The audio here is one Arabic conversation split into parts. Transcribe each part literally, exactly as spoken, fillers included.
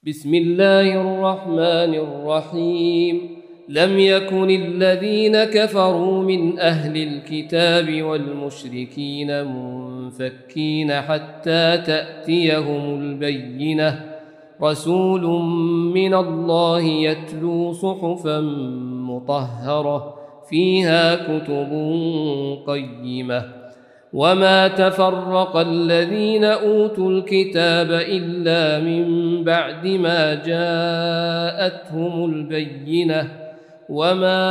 بسم الله الرحمن الرحيم. لم يكن الذين كفروا من أهل الكتاب والمشركين منفكين حتى تأتيهم البينة، رسول من الله يتلو صحفا مطهرة فيها كتب قيمة. وما تفرق الذين أوتوا الكتاب إلا من بعد ما جاءتهم البينة، وما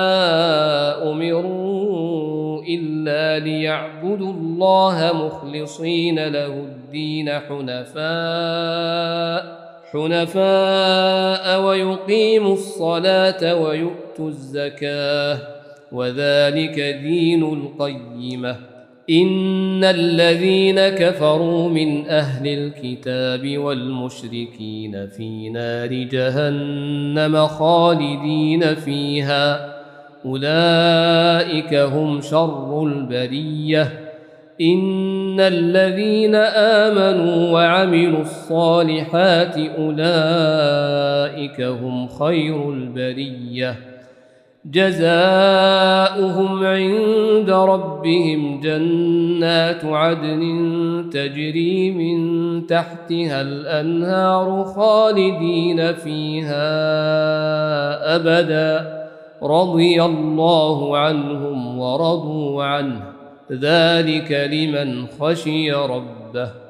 أمروا إلا ليعبدوا الله مخلصين له الدين حنفاء حنفاء ويقيموا الصلاة ويؤتوا الزكاة، وذلك دين القيمة. إن الذين كفروا من أهل الكتاب والمشركين في نار جهنم خالدين فيها، أولئك هم شر البرية. إن الذين آمنوا وعملوا الصالحات أولئك هم خير البرية، جزاؤهم عند ربهم جنات عدن تجري من تحتها الأنهار خالدين فيها أبدا، رضي الله عنهم ورضوا عنه، ذلك لمن خشي ربه.